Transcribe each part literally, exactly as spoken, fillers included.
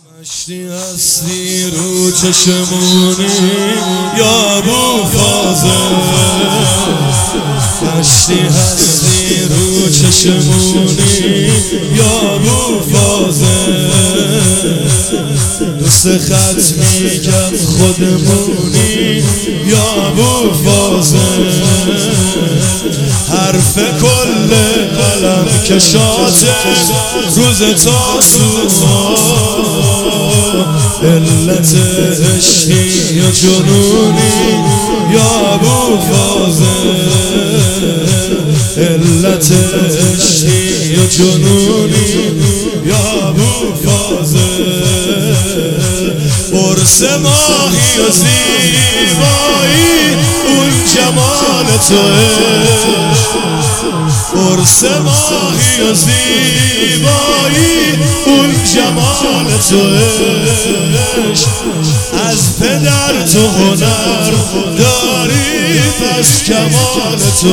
مشتی هستی رو چشمونی یا ابو فاضل، مشتی هستی رو چشمونی یا ابو فاضل، دوست ختمی کرد خودمونی یا ابو فاضل، حرف کل قلم کشاته روز تاسوعا، علت عشقی یا جنونی یا ابو فاضل، علت عشقی یا جنونی یا ابو فاضل، قرص ماهی و زیبایی اون جمال توه، قرص ماهی و زیبایی اون جمال توش، از پدر تو هنر داری پس کمال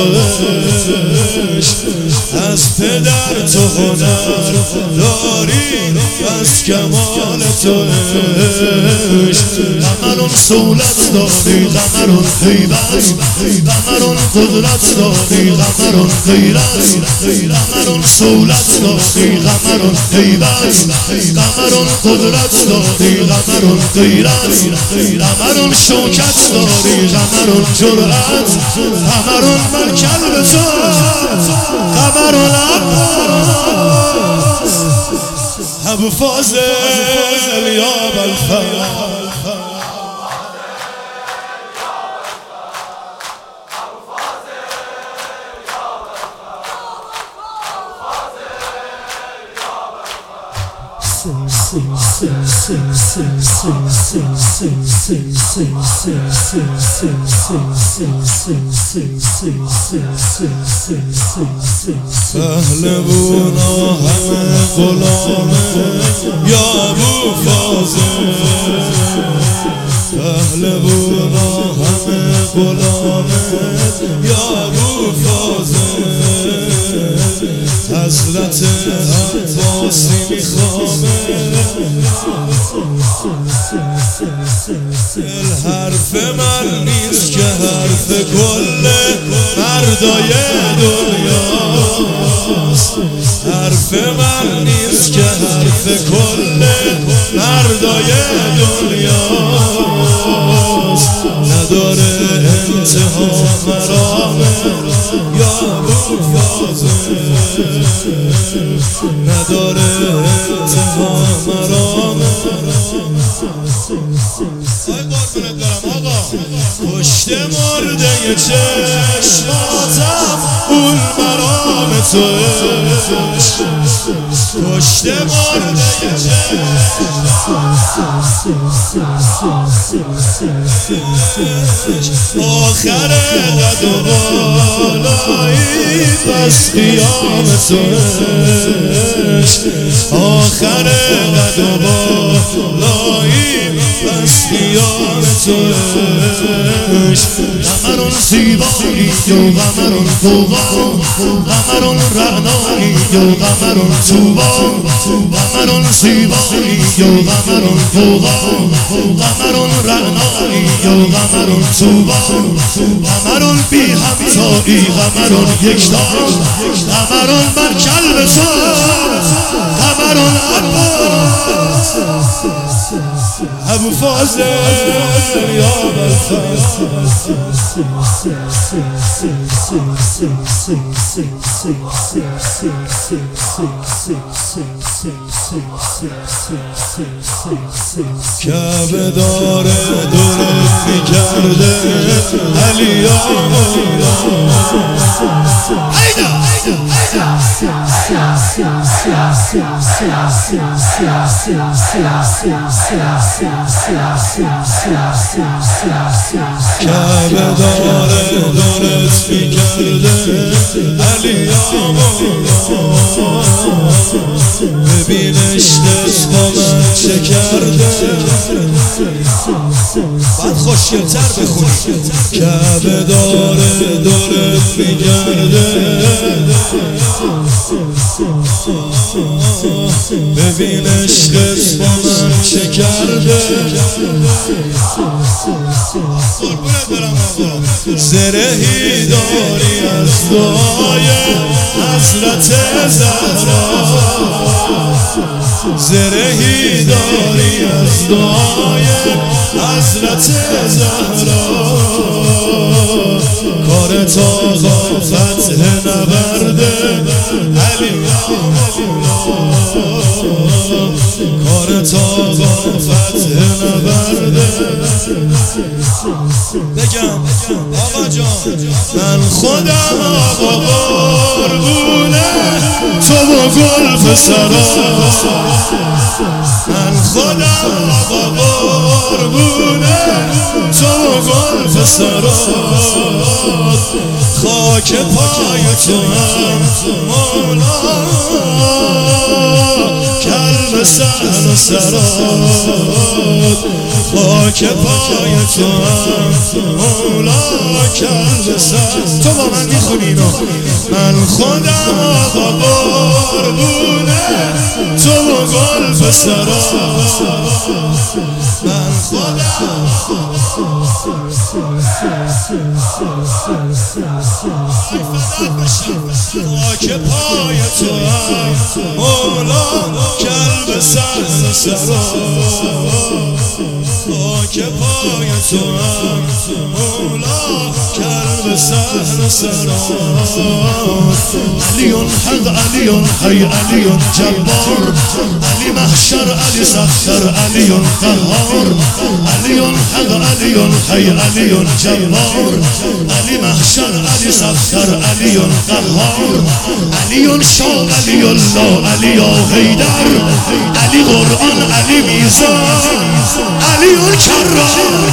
توش، از پدر تو هنر داری پس کمال توش، قمرون سولت داری قمرون هیبت، قمرون قدرت داری قمرون غیرت، قمرون سولت داری قمرون هیبت، قمرون قدرت داری قمرون غیرت، قمرون شوکت داری قمرون جرأت، قمرون من کلب تو قمرون عباس، ابو فاضل یا ابوالفضل. پهلوونا همه غلامه یا ابو فاضل، پهلوونا همه غلامه یا ابو فاضل، حضرت عباسی میخوامه، دل حرف من نیست که حرف کل مردای دنیاست، حرف من نیست که حرف کل مردای دنیاست، نداره انتها مرامه یا ابو فاضل، نداره انتها مرامه. آی قربونت دارم آقا، پشت مرده چشماتم اون مرام توش، پشت مرده چشم آخر قد و بالایی پس قیام توش، آخر قد و بالایی پس قیام توش، قمرون زیبایی و قمرون فوقا، قمرون رعنایی و قمرون توبا، قمرون زیبایی و قمرون فوقا، قمرون رعنایی و قمرون توبا، قمرون بی همتایی قمرون یکتا، قمرون بر کلب تو قمرون عباس، ابو فاضل یا ابوالفضل. کعبه داره دورت میکرده علی آقا، کعبه داره دورت میکرده علی آقا، ببین عشقت با من چه کرده، باید خوشگل‌تر بخونی، کعبه داره دورت میگرده، ببین عشقت با من کرده زرهی داری از دعای حضرت زهرا زرهی داری از دعای حضرت زهرا کار تا فتح نبرد علی کار تا فتح نبرد بگم آقا جان من خودم آقا قربونه تو و گل پسرا من خودم آقا قربونه تو و گل پسرا خاک پای تو هم مولا کلب سهل و سرات خاک پای تو هم مولا کلب سهل تو با من میخونی اینو من خودم آقا قربونه تو و گل پسرا من خودم خاک پای تو هم مولا کلب سهل و سرات خاک پای تو هم مولا کلب سهل و سرات علی حق علی حی علی جبار علی محشر علی سختر علی قهار علی حق علی حی علی جبار علی محشر علی سختر علی قهار علی شاه علی الله علی حیدر علی قرآن علی میزان علی کرار